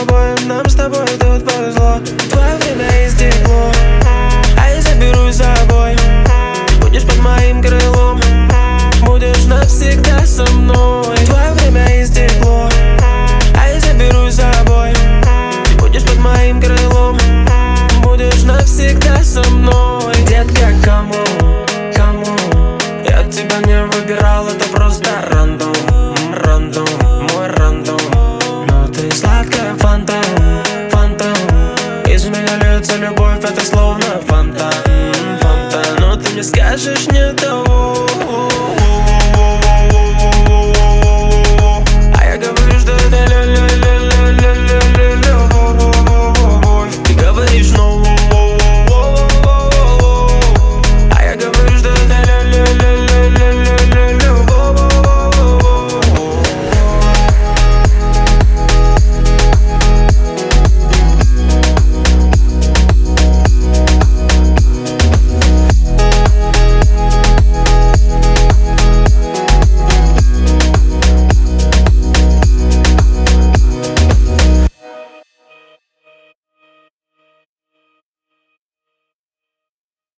обоим, нам с тобой тут повезло. Твое время истекло, а я заберусь за собой. Ты будешь под моим крылом, будешь навсегда со мной. Твое время истекло, а я заберусь за собой. Ты будешь под моим крылом, будешь навсегда со мной. Детка, кому я тебя не выбирал, это просто рандом, мой рандом. Но ты сладкая фантом. Из меня льется любовь, это словно фонтан. Но ты мне скажешь нет.